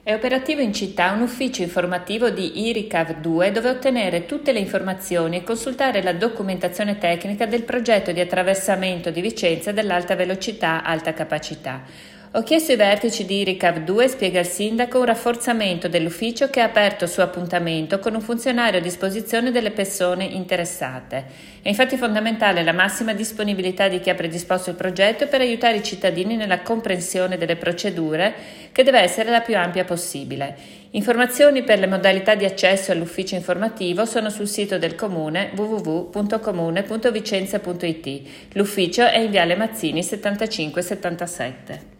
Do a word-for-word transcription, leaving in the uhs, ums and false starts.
È operativo in città un ufficio informativo di I R I C A V due dove ottenere tutte le informazioni e consultare la documentazione tecnica del progetto di attraversamento di Vicenza dell'alta velocità alta capacità. Ho chiesto ai vertici di I R I C A V due, spiega il sindaco, un rafforzamento dell'ufficio che ha aperto il suo appuntamento con un funzionario a disposizione delle persone interessate. È infatti fondamentale la massima disponibilità di chi ha predisposto il progetto per aiutare i cittadini nella comprensione delle procedure, che deve essere la più ampia possibile. Informazioni per le modalità di accesso all'ufficio informativo sono sul sito del comune w w w punto comune punto vicenza punto i t. L'ufficio è in viale Mazzini settantacinque settantasette.